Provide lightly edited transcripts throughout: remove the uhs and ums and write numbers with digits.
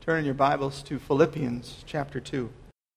Turn in your Bibles to Philippians chapter 2.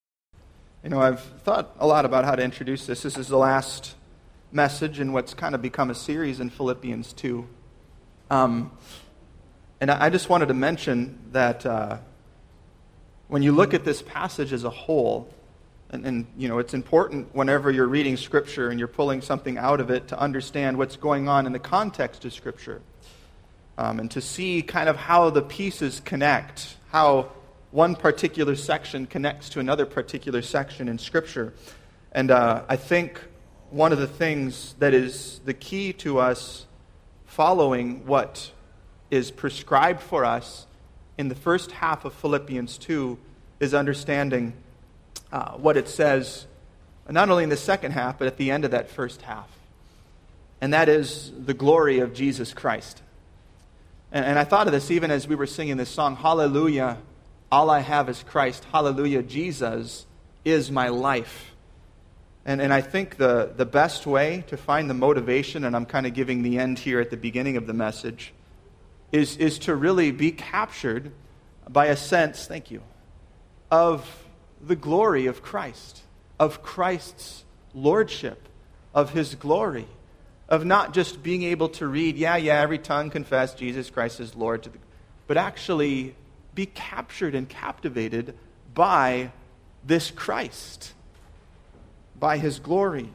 I've thought a lot about how to introduce this. This is the last message in what's kind of become a series in Philippians 2. And I just wanted to mention that when you look at this passage as a whole, and it's important whenever you're reading Scripture and you're pulling something out of it to understand what's going on in the context of Scripture. And to see kind of how the pieces connect, how one particular section connects to another particular section in Scripture. And I think one of the things that is the key to us following what is prescribed for us in the first half of Philippians 2 is understanding what it says, not only in the second half, but at the end of that first half. And that is the glory of Jesus Christ. And I thought of this even as we were singing this song, Hallelujah, all I have is Christ. Hallelujah, Jesus is my life. And I think the best way to find the motivation, and I'm kind of giving the end here at the beginning of the message, is to really be captured by a sense, thank you, of the glory of Christ, of Christ's lordship, of His glory. Of not just being able to read, every tongue confess Jesus Christ is Lord, but actually be captured and captivated by this Christ, by His glory.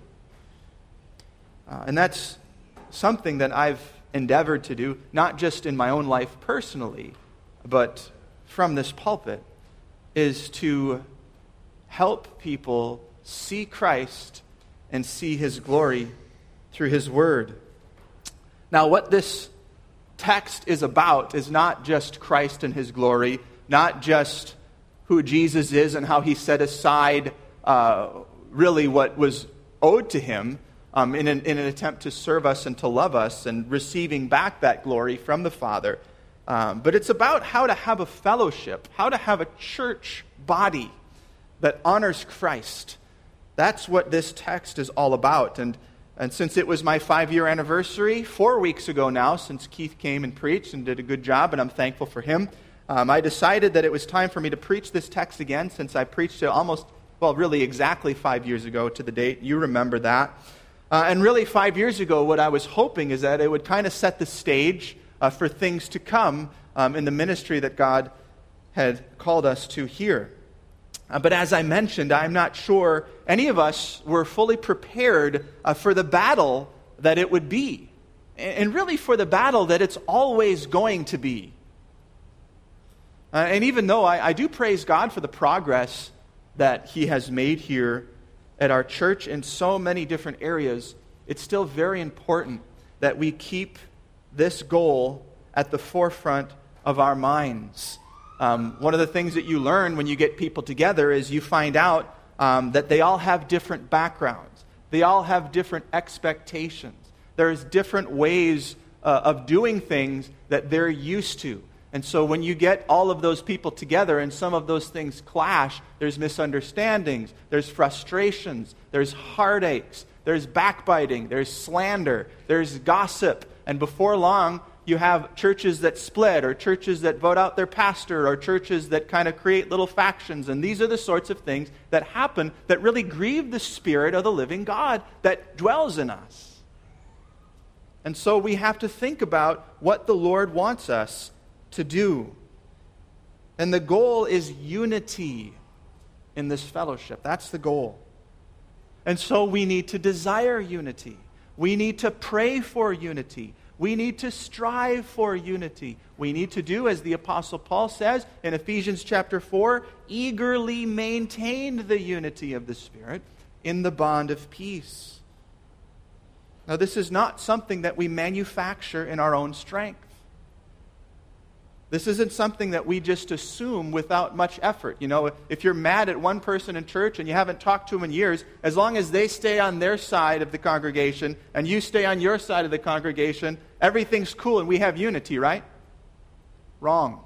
And that's something that I've endeavored to do, not just in my own life personally, but from this pulpit, is to help people see Christ and see His glory through His Word. Now, what this text is about is not just Christ and His glory, not just who Jesus is and how He set aside really what was owed to Him in an attempt to serve us and to love us and receiving back that glory from the Father. But it's about how to have a fellowship, how to have a church body that honors Christ. That's what this text is all about. And since it was my 5-year anniversary, 4 weeks ago now, since Keith came and preached and did a good job, and I'm thankful for him, I decided that it was time for me to preach this text again, since I preached it really exactly 5 years ago to the date. You remember that. And really 5 years ago, what I was hoping is that it would kind of set the stage for things to come in the ministry that God had called us to here. But as I mentioned, I'm not sure any of us were fully prepared for the battle that it would be. And really for the battle that it's always going to be. And even though I do praise God for the progress that He has made here at our church in so many different areas, it's still very important that we keep this goal at the forefront of our minds. One of the things that you learn when you get people together is you find out that they all have different backgrounds. They all have different expectations. There's different ways of doing things that they're used to. And so when you get all of those people together and some of those things clash, there's misunderstandings, there's frustrations, there's heartaches, there's backbiting, there's slander, there's gossip. And before long, you have churches that split, or churches that vote out their pastor, or churches that kind of create little factions. And these are the sorts of things that happen that really grieve the Spirit of the living God that dwells in us. And so we have to think about what the Lord wants us to do. And the goal is unity in this fellowship. That's the goal. And so we need to desire unity. We need to pray for unity. We need to strive for unity. We need to do, as the Apostle Paul says in Ephesians chapter 4, eagerly maintain the unity of the Spirit in the bond of peace. Now, this is not something that we manufacture in our own strength. This isn't something that we just assume without much effort. If you're mad at one person in church and you haven't talked to them in years, as long as they stay on their side of the congregation and you stay on your side of the congregation, everything's cool and we have unity, right? Wrong.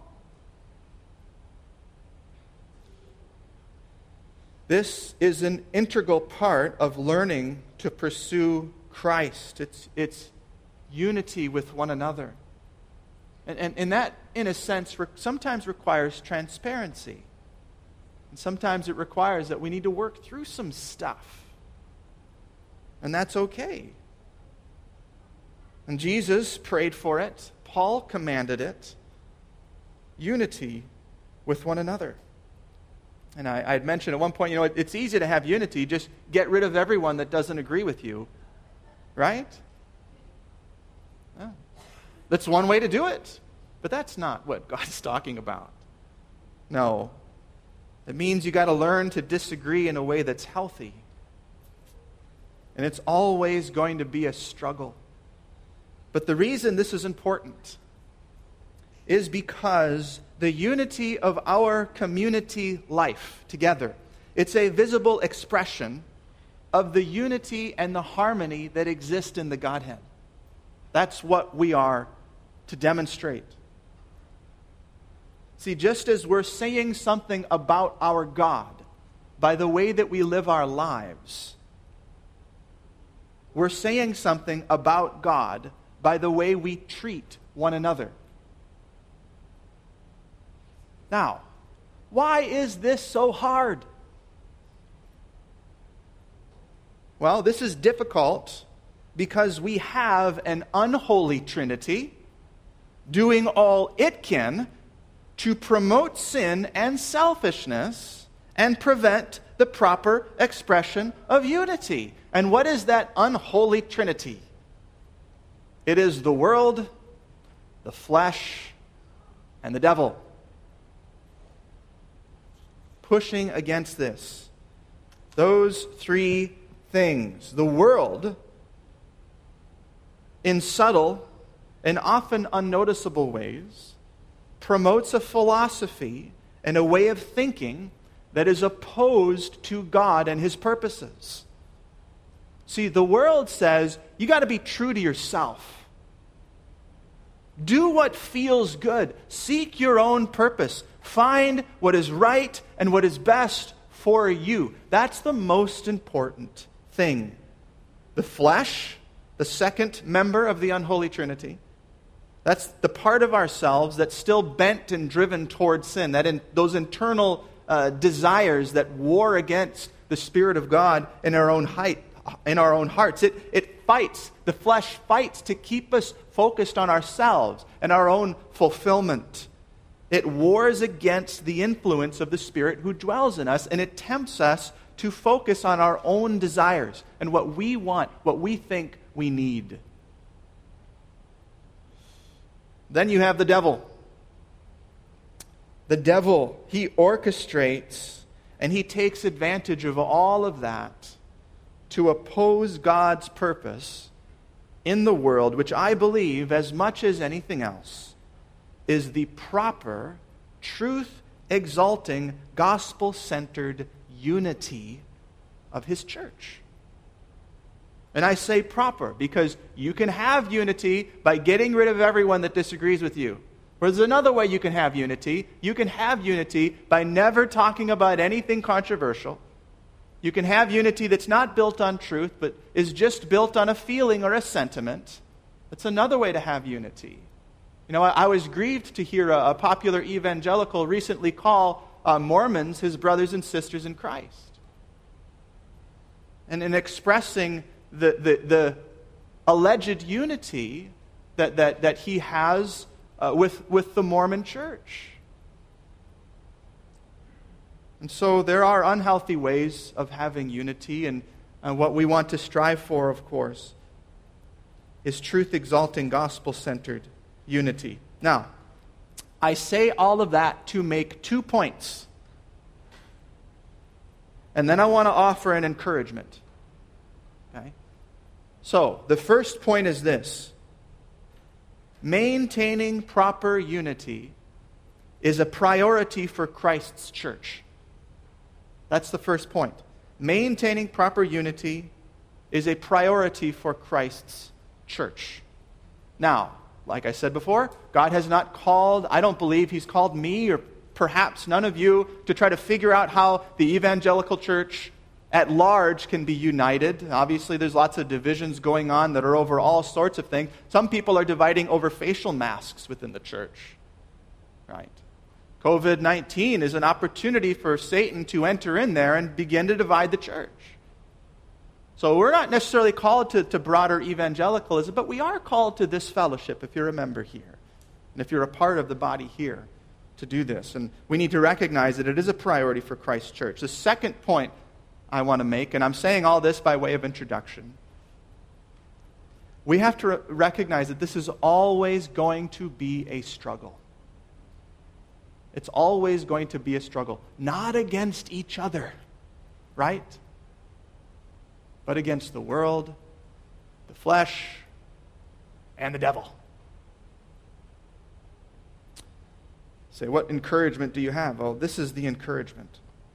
This is an integral part of learning to pursue Christ. It's unity with one another. And that, in a sense, sometimes requires transparency. And sometimes it requires that we need to work through some stuff. And that's okay. And Jesus prayed for it. Paul commanded it. Unity with one another. And I had mentioned at one point, it's easy to have unity. Just get rid of everyone that doesn't agree with you. Right? Yeah. That's one way to do it. But that's not what God's talking about. No. It means you got to learn to disagree in a way that's healthy. And it's always going to be a struggle. But the reason this is important is because the unity of our community life together, it's a visible expression of the unity and the harmony that exist in the Godhead. That's what we are to demonstrate. See, just as we're saying something about our God by the way that we live our lives, we're saying something about God by the way we treat one another. Now, why is this so hard? Well, this is difficult because we have an unholy Trinity doing all it can to promote sin and selfishness and prevent the proper expression of unity. And what is that unholy Trinity? It is the world, the flesh, and the devil. Pushing against this. Those three things. The world, in subtle and often unnoticeable ways, promotes a philosophy and a way of thinking that is opposed to God and His purposes. See, the world says, you got to be true to yourself. Do what feels good. Seek your own purpose. Find what is right and what is best for you. That's the most important thing. The flesh, the second member of the unholy Trinity, that's the part of ourselves that's still bent and driven towards sin, those internal desires that war against the Spirit of God in our own hearts. It fights. The flesh fights to keep us focused on ourselves and our own fulfillment. It wars against the influence of the Spirit who dwells in us, and it tempts us to focus on our own desires and what we want, what we think we need. Then you have the devil. The devil, he orchestrates and he takes advantage of all of that to oppose God's purpose in the world, which I believe, as much as anything else, is the proper, truth-exalting, gospel-centered unity of His church. And I say proper because you can have unity by getting rid of everyone that disagrees with you. Or there's another way you can have unity. You can have unity by never talking about anything controversial. You can have unity that's not built on truth, but is just built on a feeling or a sentiment. That's another way to have unity. I was grieved to hear a popular evangelical recently call Mormons his brothers and sisters in Christ. And in expressing the alleged unity that he has with the Mormon church. And so there are unhealthy ways of having unity, and what we want to strive for, of course, is truth-exalting, gospel-centered unity. Now, I say all of that to make 2 points. And then I want to offer an encouragement. Okay? So, the first point is this. Maintaining proper unity is a priority for Christ's church. That's the first point. Maintaining proper unity is a priority for Christ's church. Now, like I said before, God has not called, I don't believe He's called me or perhaps none of you to try to figure out how the evangelical church at large can be united. Obviously, there's lots of divisions going on that are over all sorts of things. Some people are dividing over facial masks within the church. Right? COVID-19 is an opportunity for Satan to enter in there and begin to divide the church. So we're not necessarily called to broader evangelicalism, but we are called to this fellowship, if you're a member here, and if you're a part of the body here, to do this. And we need to recognize that it is a priority for Christ's church. The second point I want to make, and I'm saying all this by way of introduction, we have to recognize that this is always going to be a struggle. It's always going to be a struggle. Not against each other, right? But against the world, the flesh, and the devil. Say, what encouragement do you have? Oh, this is the encouragement.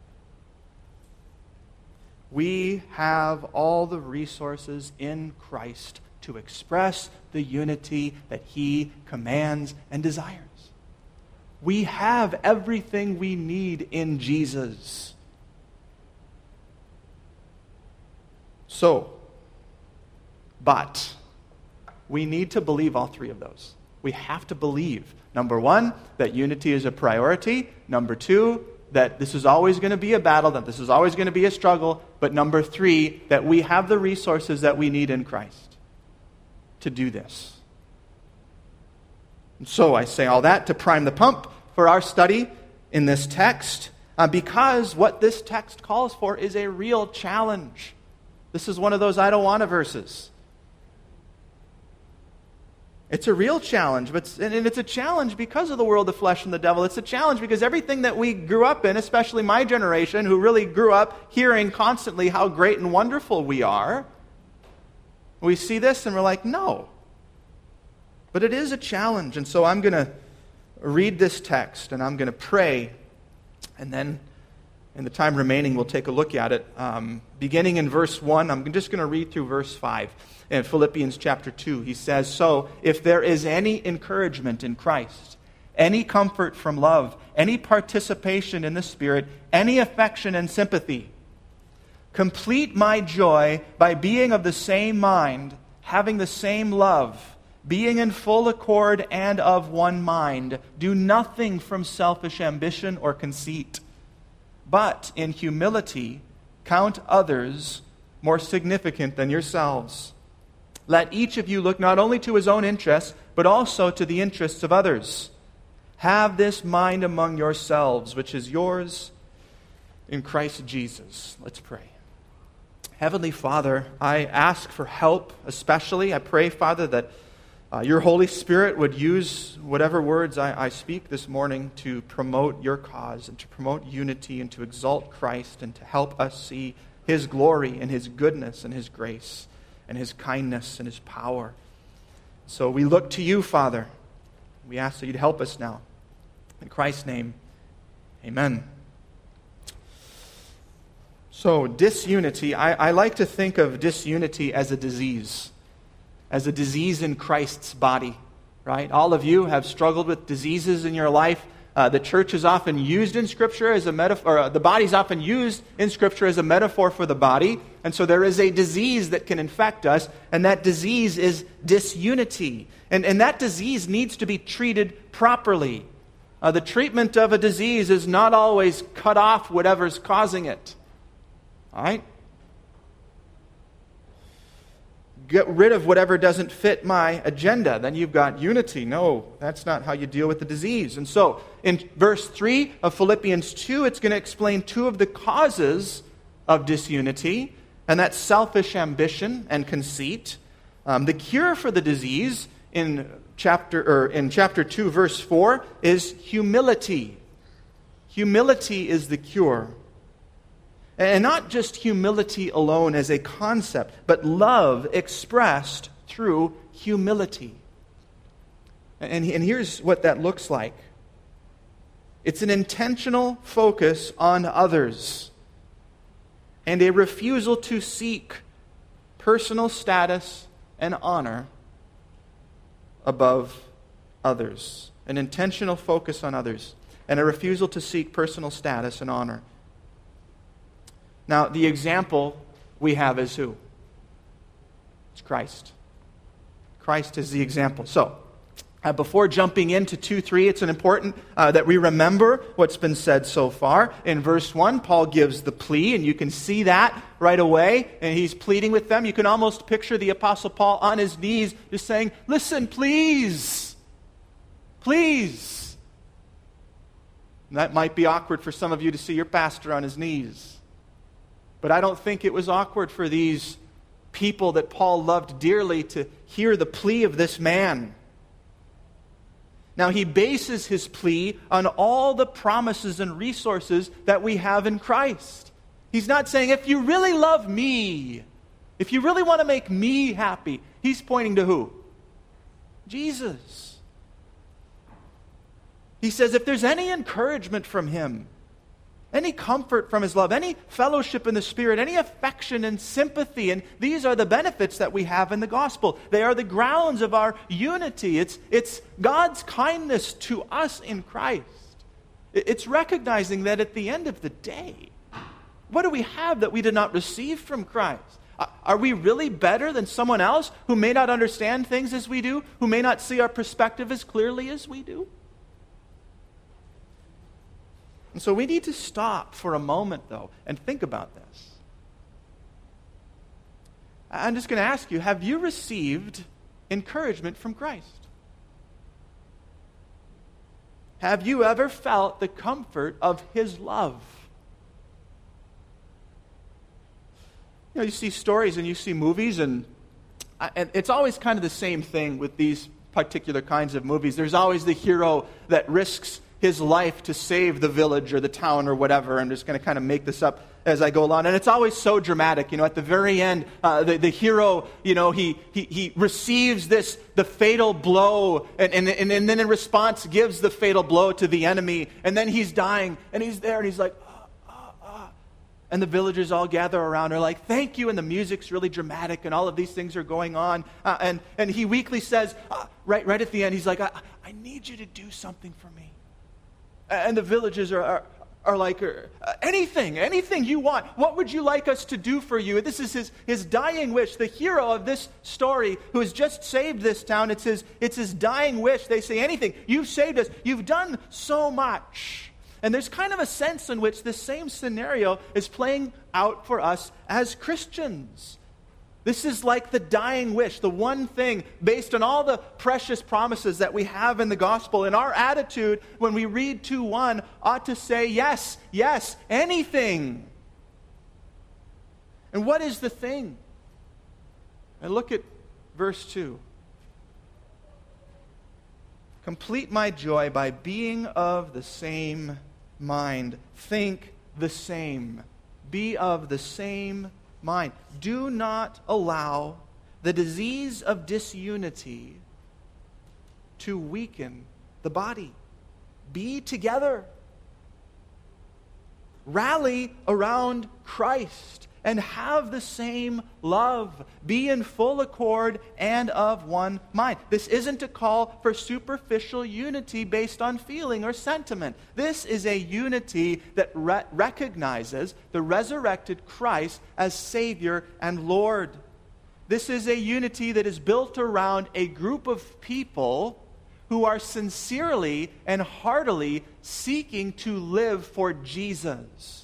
We have all the resources in Christ to express the unity that He commands and desires. We have everything we need in Jesus. But we need to believe all three of those. We have to believe, number one, that unity is a priority. Number two, that this is always going to be a battle, that this is always going to be a struggle. But number three, that we have the resources that we need in Christ to do this. And so I say all that to prime the pump for our study in this text, because what this text calls for is a real challenge. This is one of those I don't want to verses. It's a real challenge, and it's a challenge because of the world, the flesh, and the devil. It's a challenge because everything that we grew up in, especially my generation, who really grew up hearing constantly how great and wonderful we are, we see this and we're like, no. But it is a challenge, and so I'm going to read this text, and I'm going to pray, and then in the time remaining, we'll take a look at it. Beginning in verse 1, I'm just going to read through verse 5. In Philippians chapter 2, he says, "So, if there is any encouragement in Christ, any comfort from love, any participation in the Spirit, any affection and sympathy, complete my joy by being of the same mind, having the same love, being in full accord and of one mind. Do nothing from selfish ambition or conceit, but in humility count others more significant than yourselves. Let each of you look not only to his own interests, but also to the interests of others. Have this mind among yourselves, which is yours in Christ Jesus." Let's pray. Heavenly Father, I ask for help, especially. I pray, Father, that your Holy Spirit would use whatever words I speak this morning to promote your cause and to promote unity and to exalt Christ and to help us see His glory and His goodness and His grace and His kindness and His power. So we look to you, Father. We ask that you'd help us now. In Christ's name, amen. So disunity, I like to think of disunity as a disease in Christ's body, right? All of you have struggled with diseases in your life. The church is often used in Scripture as a metaphor, the body is often used in Scripture as a metaphor for the body. And so there is a disease that can infect us, and that disease is disunity. And that disease needs to be treated properly. The treatment of a disease is not always cut off whatever's causing it. All right? Get rid of whatever doesn't fit my agenda. Then you've got unity. No, that's not how you deal with the disease. And so, in verse 3 of Philippians 2, it's going to explain two of the causes of disunity, and that's selfish ambition and conceit. The cure for the disease in chapter 2, verse 4, is humility. Humility is the cure. And not just humility alone as a concept, but love expressed through humility. And here's what that looks like. It's an intentional focus on others and a refusal to seek personal status and honor above others. An intentional focus on others and a refusal to seek personal status and honor Now, the example we have is who? It's Christ. Christ is the example. So, before jumping into 2:3, it's important that we remember what's been said so far. In verse 1, Paul gives the plea, and you can see that right away, and he's pleading with them. You can almost picture the Apostle Paul on his knees just saying, listen, please, please. And that might be awkward for some of you to see your pastor on his knees. But I don't think it was awkward for these people that Paul loved dearly to hear the plea of this man. Now, he bases his plea on all the promises and resources that we have in Christ. He's not saying, if you really love me, if you really want to make me happy. He's pointing to who? Jesus. He says, if there's any encouragement from him, any comfort from his love, any fellowship in the Spirit, any affection and sympathy. And these are the benefits that we have in the gospel. They are the grounds of our unity. It's God's kindness to us in Christ. It's recognizing that at the end of the day, what do we have that we did not receive from Christ? Are we really better than someone else who may not understand things as we do, who may not see our perspective as clearly as we do? And so we need to stop for a moment, though, and think about this. I'm just going to ask you, have you received encouragement from Christ? Have you ever felt the comfort of his love? You know, you see stories and you see movies, and it's always kind of the same thing with these particular kinds of movies. There's always the hero that risks his life to save the village or the town or whatever. I'm just going to kind of make this up as I go along. And it's always so dramatic. You know, at the very end, the hero, you know, he receives the fatal blow and then in response gives the fatal blow to the enemy. And then he's dying and he's there and he's like, And the villagers all gather around and are like, thank you. And the music's really dramatic and all of these things are going on. And he weakly says, right at the end, he's like, I need you to do something for me. And the villagers are like, anything you want. What would you like us to do for you? This is his dying wish. The hero of this story who has just saved this town, it's his dying wish. They say, anything. You've saved us. You've done so much. And there's kind of a sense in which this same scenario is playing out for us as Christians. This is like the dying wish, the one thing based on all the precious promises that we have in the gospel. And our attitude when we read 2:1 ought to say, yes, yes, anything. And what is the thing? And look at verse 2. Complete my joy by being of the same mind. Think the same. Be of the same mind. Do not allow the disease of disunity to weaken the body. Be together. Rally around Christ and have the same love. Be in full accord and of one mind. This isn't a call for superficial unity based on feeling or sentiment. This is a unity that recognizes the resurrected Christ as Savior and Lord. This is a unity that is built around a group of people who are sincerely and heartily seeking to live for Jesus.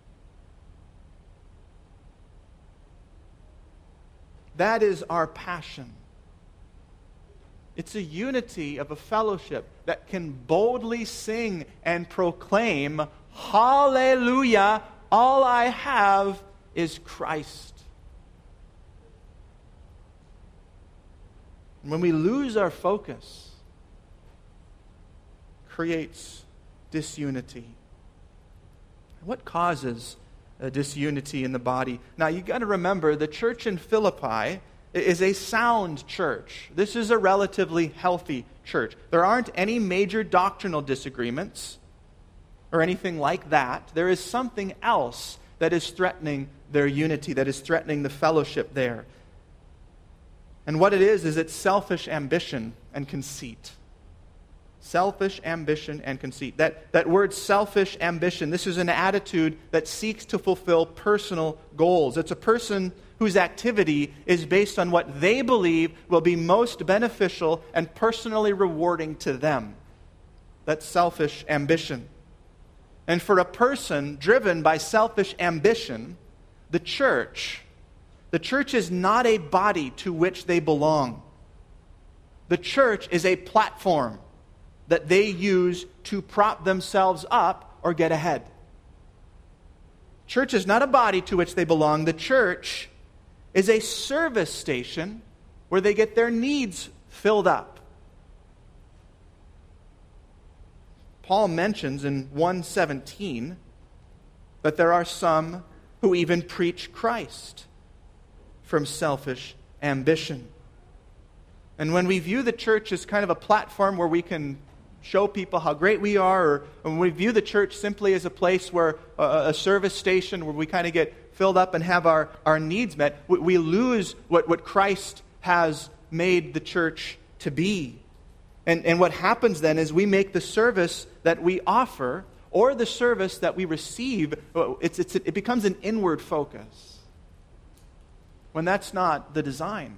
That is our passion. It's a unity of a fellowship that can boldly sing and proclaim, Hallelujah, all I have is Christ. When we lose our focus, it creates disunity. What causes disunity in the body? Now, you got to remember, the church in Philippi is a sound church. This is a relatively healthy church. There aren't any major doctrinal disagreements or anything like that. There is something else that is threatening their unity, that is threatening the fellowship there. And what it is it's selfish ambition and conceit. Selfish ambition and conceit. That word selfish ambition, this is an attitude that seeks to fulfill personal goals. It's a person whose activity is based on what they believe will be most beneficial and personally rewarding to them. That's selfish ambition. And for a person driven by selfish ambition, the church is not a body to which they belong. The church is a platform that they use to prop themselves up or get ahead. Church is not a body to which they belong. The church is a service station where they get their needs filled up. Paul mentions in 1:17 that there are some who even preach Christ from selfish ambition. And when we view the church as kind of a platform where we can show people how great we are, or when we view the church simply as a place where a service station where we kind of get filled up and have our needs met, we lose what Christ has made the church to be. And what happens then is we make the service that we offer or the service that we receive, it becomes an inward focus, when that's not the design.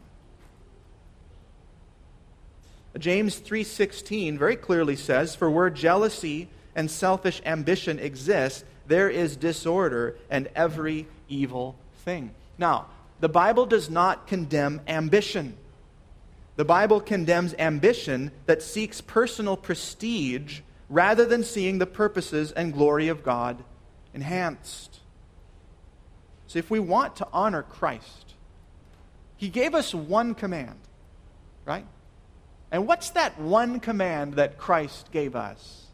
James 3:16 very clearly says, "For where jealousy and selfish ambition exist, there is disorder and every evil thing." Now, the Bible does not condemn ambition. The Bible condemns ambition that seeks personal prestige rather than seeing the purposes and glory of God enhanced. So if we want to honor Christ, He gave us one command, right? And what's that one command that Christ gave us?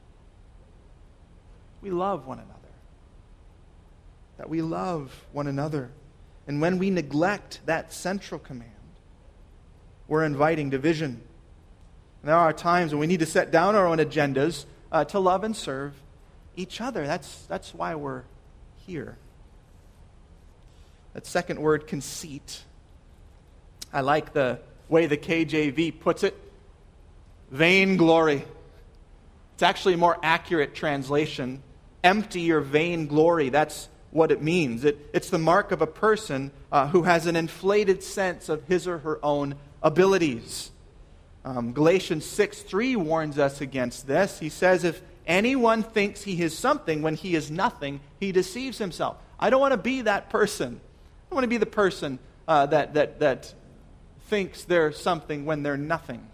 We love one another. That we love one another. And when we neglect that central command, we're inviting division. And there are times when we need to set down our own agendas to love and serve each other. That's why we're here. That second word, conceit. I like the way the KJV puts it. Vainglory. It's actually a more accurate translation. Empty your vainglory. That's what it means. It's the mark of a person who has an inflated sense of his or her own abilities. Galatians 6:3 warns us against this. He says, if anyone thinks he is something when he is nothing, he deceives himself. I don't want to be that person. I want to be the person that thinks they're something when they're nothing.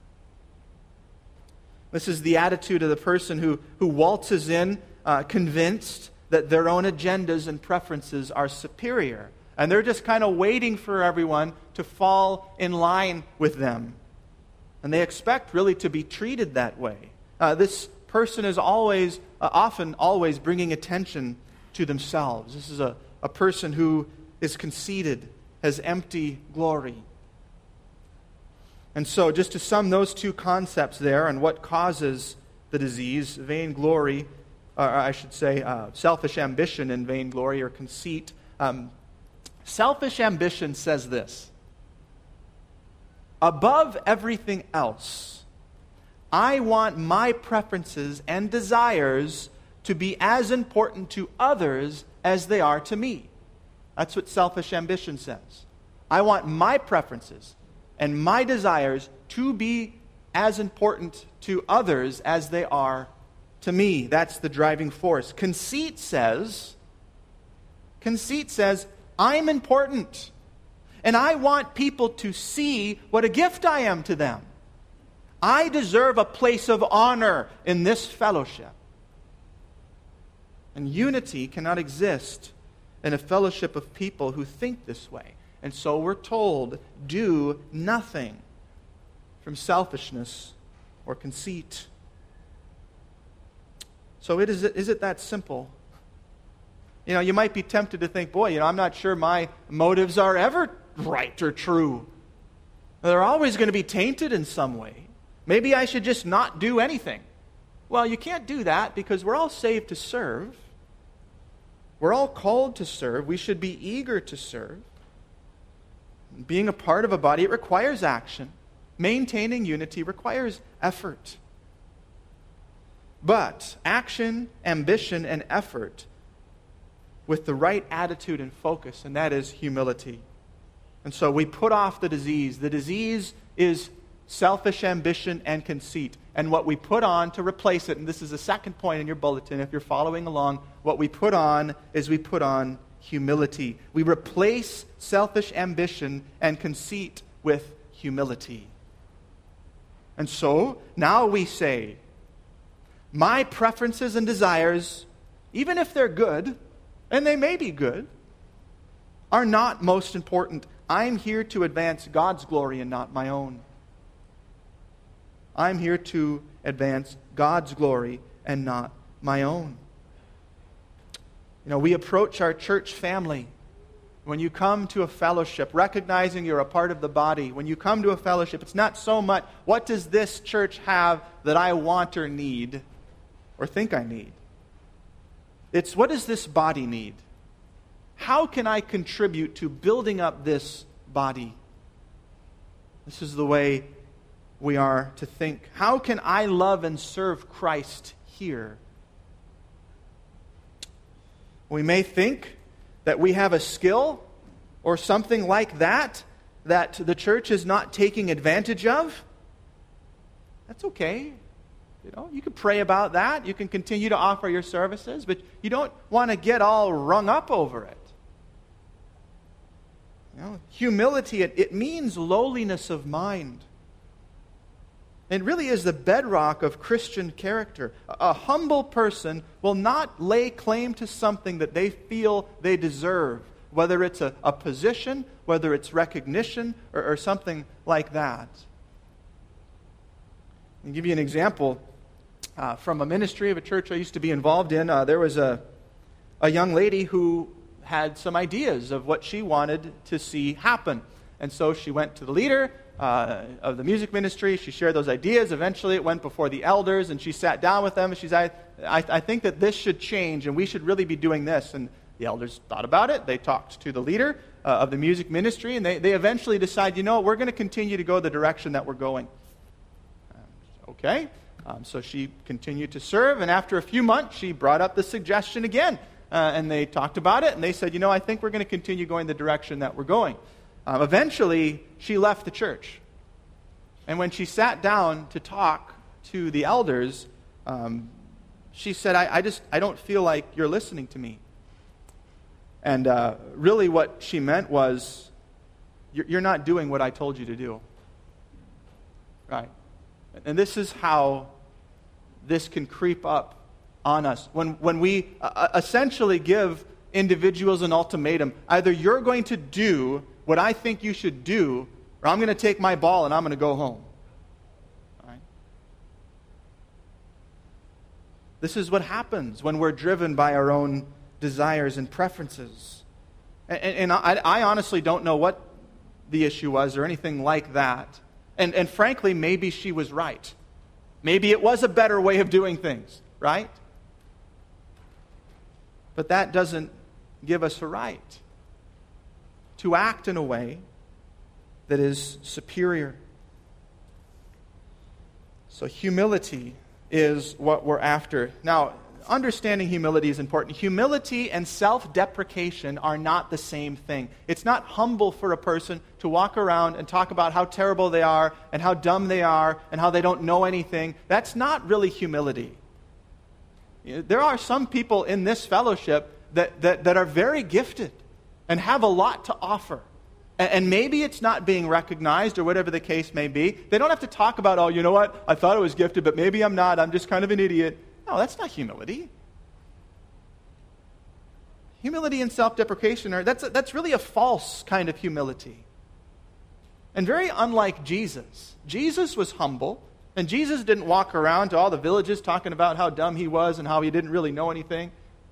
This is the attitude of the person who waltzes in convinced that their own agendas and preferences are superior. And they're just kind of waiting for everyone to fall in line with them. And they expect really to be treated that way. This person is often always bringing attention to themselves. This is a person who is conceited, has empty glory. And so, just to sum those two concepts there and what causes the disease, vainglory, or I should say selfish ambition and vainglory or conceit. Selfish ambition says this: above everything else, I want my preferences and desires to be as important to others as they are to me. That's what selfish ambition says. I want my preferences and my desires to be as important to others as they are to me. That's the driving force. Conceit says, I'm important, and I want people to see what a gift I am to them. I deserve a place of honor in this fellowship. And unity cannot exist in a fellowship of people who think this way. And so we're told, do nothing from selfishness or conceit. So is it that simple? You know, you might be tempted to think, boy, I'm not sure my motives are ever right or true. They're always going to be tainted in some way. Maybe I should just not do anything. Well, you can't do that because we're all saved to serve. We're all called to serve. We should be eager to serve. Being a part of a body, it requires action. Maintaining unity requires effort. But action, ambition, and effort with the right attitude and focus, and that is humility. And so we put off the disease. The disease is selfish ambition and conceit. And what we put on to replace it, and this is the second point in your bulletin if you're following along, what we put on is we put on humility. We replace selfish ambition and conceit with humility. And so now we say, my preferences and desires, even if they're good, and they may be good, are not most important. I'm here to advance God's glory and not my own. I'm here to advance God's glory and not my own. You know, we approach our church family. When you come to a fellowship, recognizing you're a part of the body, when you come to a fellowship, it's not so much, what does this church have that I want or need or think I need? It's, what does this body need? How can I contribute to building up this body? This is the way we are to think. How can I love and serve Christ here? We may think that we have a skill or something like that the church is not taking advantage of. That's okay. You know, you can pray about that. You can continue to offer your services, but you don't want to get all wrung up over it. You know, humility, it means lowliness of mind. It really is the bedrock of Christian character. A humble person will not lay claim to something that they feel they deserve, whether it's a position, whether it's recognition, or something like that. I'll give you an example from a ministry of a church I used to be involved in. There was a young lady who had some ideas of what she wanted to see happen. And so she went to the leader of the music ministry. She shared those ideas. Eventually it went before the elders, and she sat down with them, and she said, I think that this should change, and we should really be doing this. And the elders thought about it. They talked to the leader of the music ministry, and they eventually decided, you know, we're going to continue to go the direction that we're going. Okay. So she continued to serve, and after a few months, she brought up the suggestion again. And they talked about it, and they said, you know, I think we're going to continue going the direction that we're going. Eventually, she left the church. And when she sat down to talk to the elders, she said, I don't feel like you're listening to me. And really what she meant was, you're not doing what I told you to do. Right? And this is how this can creep up on us. When we essentially give individuals an ultimatum, either you're going to do what I think you should do, or I'm going to take my ball and I'm going to go home. All right? This is what happens when we're driven by our own desires and preferences. And I honestly don't know what the issue was or anything like that. And frankly, maybe she was right. Maybe it was a better way of doing things, right? But that doesn't give us a right to act in a way that is superior. So humility is what we're after. Now, understanding humility is important. Humility and self-deprecation are not the same thing. It's not humble for a person to walk around and talk about how terrible they are and how dumb they are and how they don't know anything. That's not really humility. There are some people in this fellowship that are very gifted and have a lot to offer. And maybe it's not being recognized or whatever the case may be. They don't have to talk about, oh, you know what, I thought I was gifted, but maybe I'm not. I'm just kind of an idiot. No, that's not humility. Humility and self-deprecation, that's really a false kind of humility. And very unlike Jesus. Jesus was humble, and Jesus didn't walk around to all the villages talking about how dumb he was and how he didn't really know anything.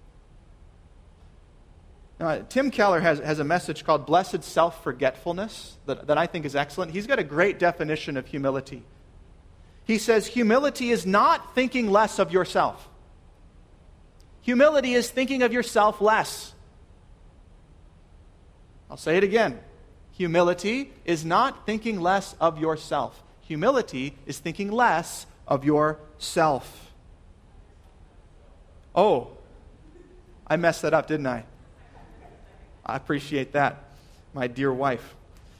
Tim Keller has a message called Blessed Self-Forgetfulness that I think is excellent. He's got a great definition of humility. He says, humility is not thinking less of yourself. Humility is thinking of yourself less. I'll say it again. Humility is not thinking less of yourself. Humility is thinking less of yourself. Oh, I messed that up, didn't I? I appreciate that, my dear wife.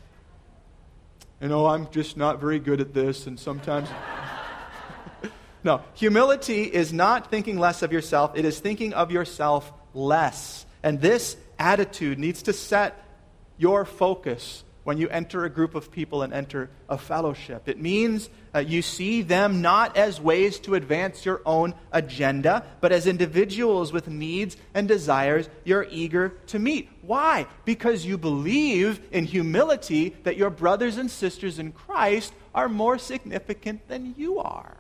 I'm just not very good at this, and sometimes... No, humility is not thinking less of yourself. It is thinking of yourself less. And this attitude needs to set your focus when you enter a group of people and enter a fellowship. It means you see them not as ways to advance your own agenda, but as individuals with needs and desires you're eager to meet. Why? Because you believe in humility that your brothers and sisters in Christ are more significant than you are.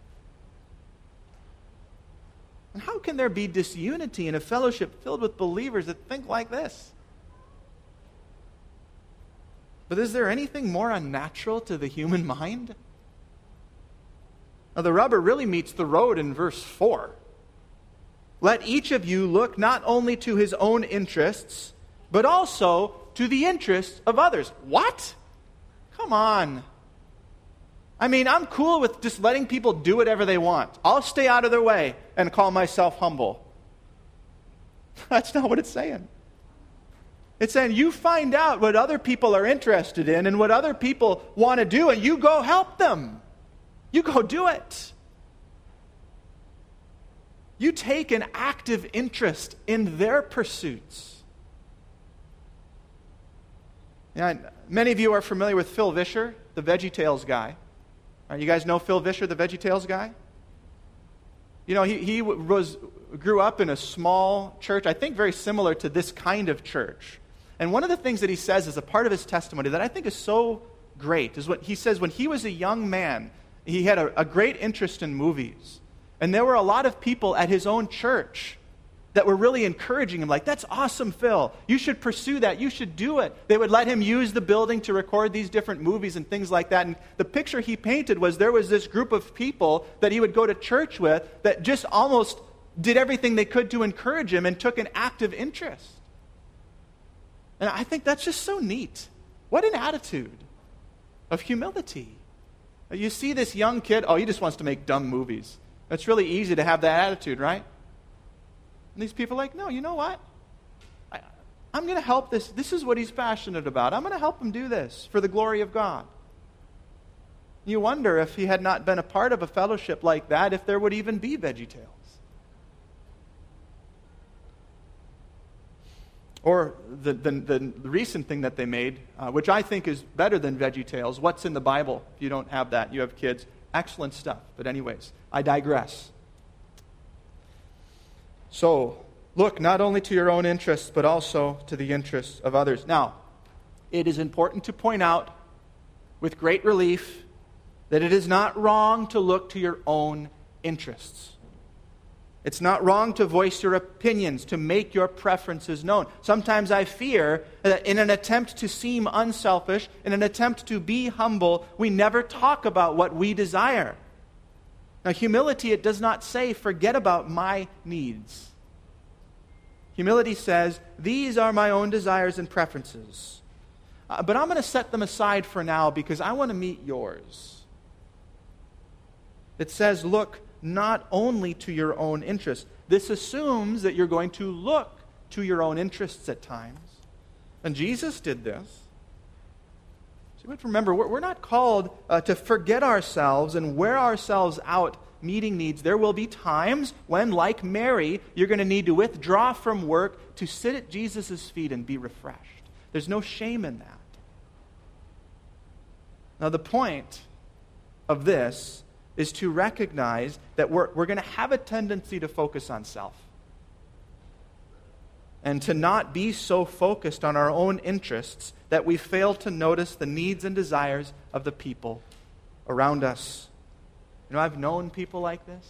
And how can there be disunity in a fellowship filled with believers that think like this? But is there anything more unnatural to the human mind? Now, the rubber really meets the road in verse 4. Let each of you look not only to his own interests, but also to the interests of others. What? Come on. I'm cool with just letting people do whatever they want. I'll stay out of their way and call myself humble. That's not what it's saying. It's saying you find out what other people are interested in and what other people want to do, and you go help them. You go do it. You take an active interest in their pursuits. Many of you are familiar with Phil Vischer, the VeggieTales guy. You guys know Phil Vischer, the VeggieTales guy? He grew up in a small church, I think very similar to this kind of church. And one of the things that he says as a part of his testimony that I think is so great is what he says when he was a young man, he had a great interest in movies. And there were a lot of people at his own church that were really encouraging him, like, that's awesome, Phil. You should pursue that. You should do it. They would let him use the building to record these different movies and things like that. And the picture he painted was there was this group of people that he would go to church with that just almost did everything they could to encourage him and took an active interest. And I think that's just so neat. What an attitude of humility. You see this young kid, he just wants to make dumb movies. It's really easy to have that attitude, right? And these people are like, no, you know what? I'm going to help this. This is what he's passionate about. I'm going to help him do this for the glory of God. You wonder if he had not been a part of a fellowship like that, if there would even be VeggieTales. Or the recent thing that they made, which I think is better than VeggieTales, What's in the Bible? If you don't have that, you have kids. Excellent stuff. But anyways, I digress. So, look not only to your own interests, but also to the interests of others. Now, it is important to point out with great relief that it is not wrong to look to your own interests. It's not wrong to voice your opinions, to make your preferences known. Sometimes I fear that in an attempt to seem unselfish, in an attempt to be humble, we never talk about what we desire. Now, humility, it does not say, forget about my needs. Humility says, these are my own desires and preferences. But I'm going to set them aside for now because I want to meet yours. It says, look not only to your own interests. This assumes that you're going to look to your own interests at times. And Jesus did this. So you have to remember, we're not called to forget ourselves and wear ourselves out meeting needs. There will be times when, like Mary, you're going to need to withdraw from work to sit at Jesus' feet and be refreshed. There's no shame in that. Now, the point of this is to recognize that we're going to have a tendency to focus on self. And to not be so focused on our own interests that we fail to notice the needs and desires of the people around us. I've known people like this.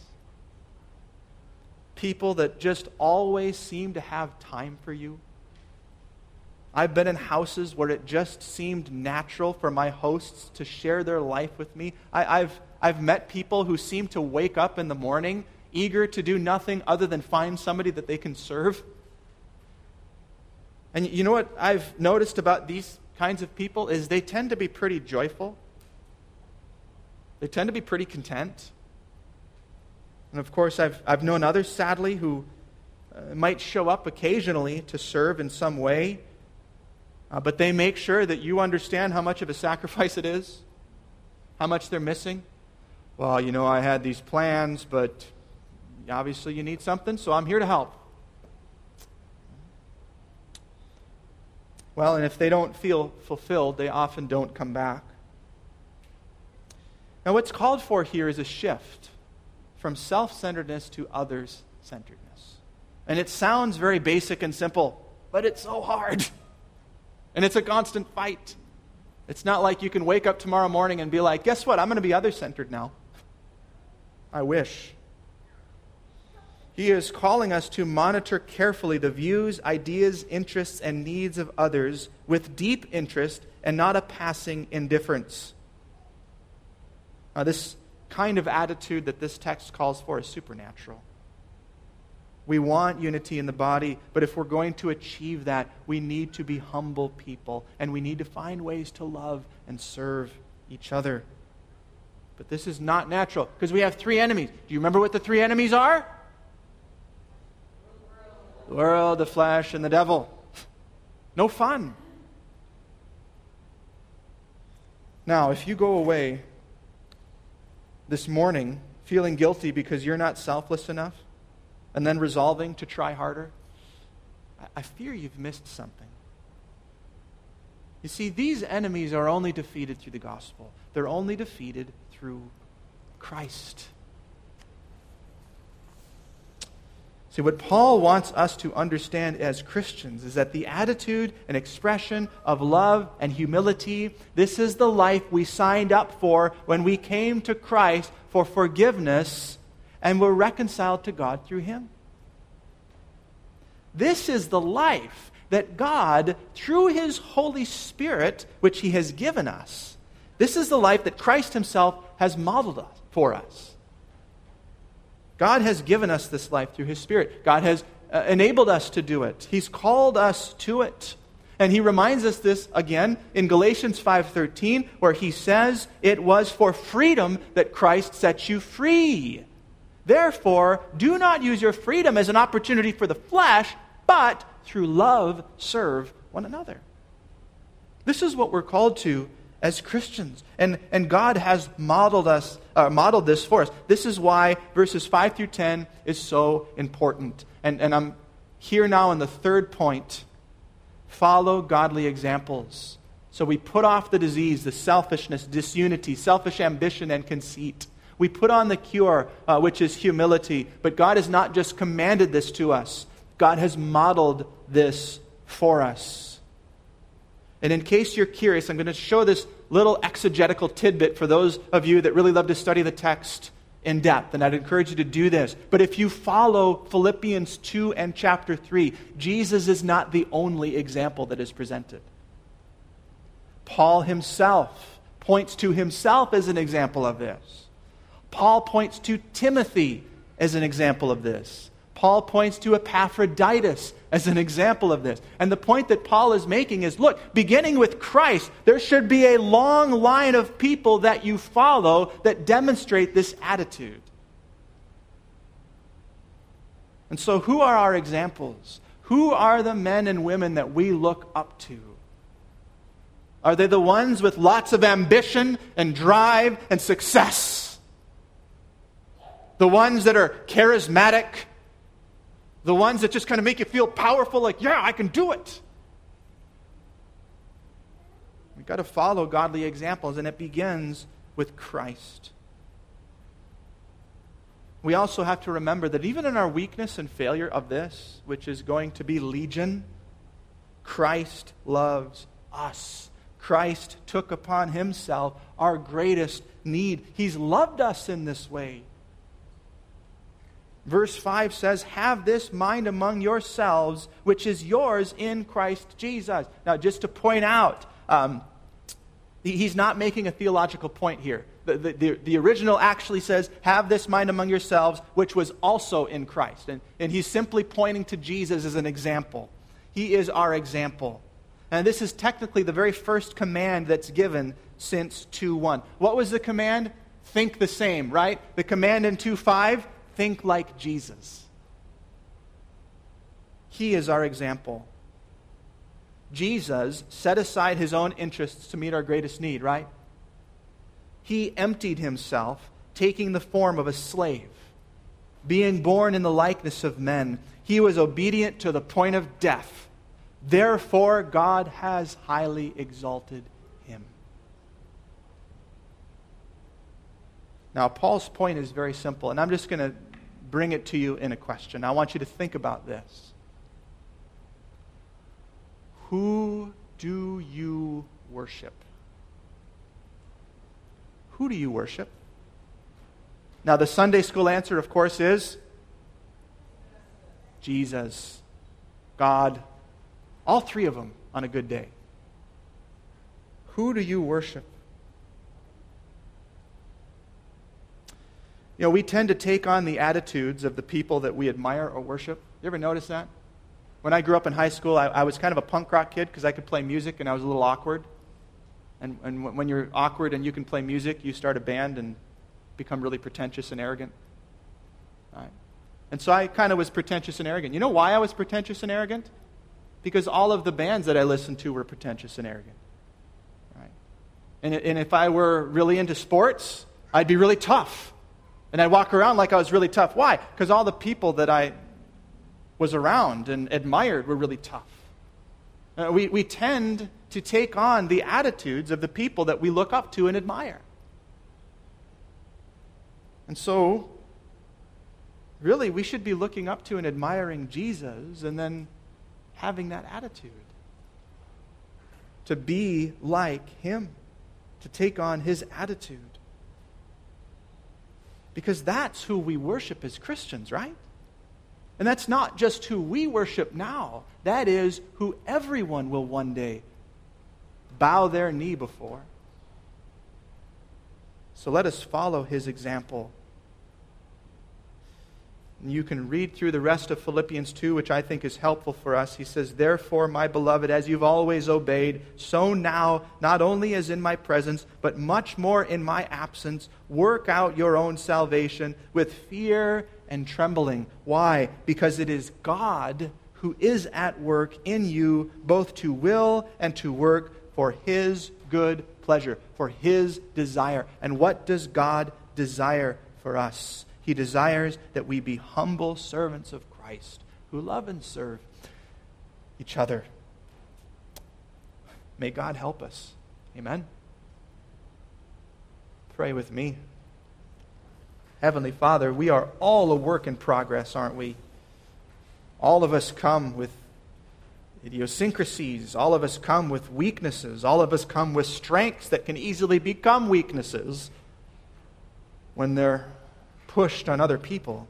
People that just always seem to have time for you. I've been in houses where it just seemed natural for my hosts to share their life with me. I've met people who seem to wake up in the morning eager to do nothing other than find somebody that they can serve. And you know what I've noticed about these kinds of people is they tend to be pretty joyful. They tend to be pretty content. And of course, I've known others, sadly, who might show up occasionally to serve in some way, but they make sure that you understand how much of a sacrifice it is, how much they're missing. Well, I had these plans, but obviously you need something, so I'm here to help. Well, and if they don't feel fulfilled, they often don't come back. Now, what's called for here is a shift from self-centeredness to others-centeredness. And it sounds very basic and simple, but it's so hard. And it's a constant fight. It's not like you can wake up tomorrow morning and be like, guess what? I'm going to be other-centered now. I wish. He is calling us to monitor carefully the views, ideas, interests, and needs of others with deep interest and not a passing indifference. This kind of attitude that this text calls for is supernatural. We want unity in the body, but if we're going to achieve that, we need to be humble people, and we need to find ways to love and serve each other. But this is not natural, because we have three enemies. Do you remember what the three enemies are? The world, the flesh, and the devil. No fun. Now, if you go away this morning feeling guilty because you're not selfless enough, and then resolving to try harder, I fear you've missed something. You see, these enemies are only defeated through the gospel. They're only defeated through Christ. See, what Paul wants us to understand as Christians is that the attitude and expression of love and humility, this is the life we signed up for when we came to Christ for forgiveness and were reconciled to God through Him. This is the life that God, through His Holy Spirit, which He has given us, this is the life that Christ Himself has modeled for us. God has given us this life through His Spirit. God has enabled us to do it. He's called us to it. And He reminds us this again in Galatians 5:13, where He says, "It was for freedom that Christ set you free. Therefore, do not use your freedom as an opportunity for the flesh, but through love serve one another." This is what we're called to as Christians. And God has modeled this for us. This is why verses 5 through 10 is so important. And I'm here now in the third point. Follow godly examples. So we put off the disease, the selfishness, disunity, selfish ambition, and conceit. We put on the cure, which is humility. But God has not just commanded this to us. God has modeled this for us. And in case you're curious, I'm going to show this little exegetical tidbit for those of you that really love to study the text in depth. And I'd encourage you to do this. But if you follow Philippians 2 and chapter 3, Jesus is not the only example that is presented. Paul himself points to himself as an example of this. Paul points to Timothy as an example of this. Paul points to Epaphroditus as an example of this. And the point that Paul is making is, look, beginning with Christ, there should be a long line of people that you follow that demonstrate this attitude. And so who are our examples? Who are the men and women that we look up to? Are they the ones with lots of ambition and drive and success? The ones that are charismatic? The ones that just kind of make you feel powerful, like, yeah, I can do it. We've got to follow godly examples, and it begins with Christ. We also have to remember that even in our weakness and failure of this, which is going to be legion, Christ loves us. Christ took upon Himself our greatest need. He's loved us in this way. Verse 5 says, "Have this mind among yourselves, which is yours in Christ Jesus." Now, just to point out, he's not making a theological point here. The original actually says, "Have this mind among yourselves, which was also in Christ." And he's simply pointing to Jesus as an example. He is our example. And this is technically the very first command that's given since 2:1. What was the command? Think the same, right? The command in 2:5, think like Jesus. He is our example. Jesus set aside his own interests to meet our greatest need, right? He emptied himself, taking the form of a slave. Being born in the likeness of men, he was obedient to the point of death. Therefore, God has highly exalted him. Now, Paul's point is very simple, and I'm just going to bring it to you in a question. I want you to think about this. Who do you worship? Who do you worship? Now, the Sunday school answer, of course, is Jesus, God, all three of them on a good day. Who do you worship? You know, we tend to take on the attitudes of the people that we admire or worship. You ever notice that? When I grew up in high school, I was kind of a punk rock kid because I could play music and I was a little awkward. And when you're awkward and you can play music, you start a band and become really pretentious and arrogant. All right. And so I kind of was pretentious and arrogant. You know why I was pretentious and arrogant? Because all of the bands that I listened to were pretentious and arrogant. Right? And if I were really into sports, I'd be really tough. And I'd walk around like I was really tough. Why? Because all the people that I was around and admired were really tough. We tend to take on the attitudes of the people that we look up to and admire. And so, really, we should be looking up to and admiring Jesus and then having that attitude. To be like him. To take on his attitude. Because that's who we worship as Christians, right? And that's not just who we worship now. That is who everyone will one day bow their knee before. So let us follow his example. And you can read through the rest of Philippians 2, which I think is helpful for us. He says, "Therefore, my beloved, as you've always obeyed, so now, not only as in my presence, but much more in my absence, work out your own salvation with fear and trembling." Why? Because it is God who is at work in you, both to will and to work for his good pleasure, for his desire. And what does God desire for us? He desires that we be humble servants of Christ who love and serve each other. May God help us. Amen. Pray with me. Heavenly Father, we are all a work in progress, aren't we? All of us come with idiosyncrasies. All of us come with weaknesses. All of us come with strengths that can easily become weaknesses when they're pushed on other people.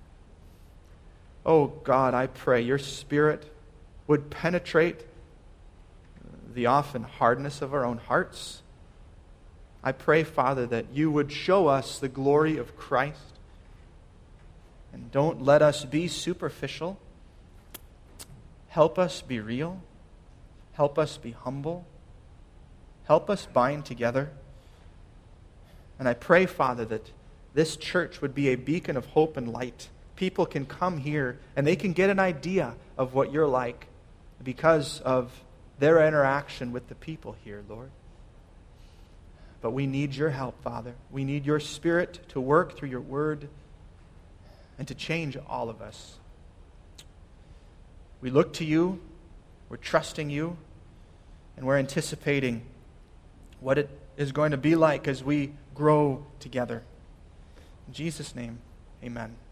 Oh God, I pray your Spirit would penetrate the often hardness of our own hearts. I pray, Father, that you would show us the glory of Christ. And don't let us be superficial. Help us be real. Help us be humble. Help us bind together. And I pray, Father, that this church would be a beacon of hope and light. People can come here and they can get an idea of what you're like because of their interaction with the people here, Lord. But we need your help, Father. We need your Spirit to work through your word and to change all of us. We look to you, we're trusting you, and we're anticipating what it is going to be like as we grow together. In Jesus' name, amen.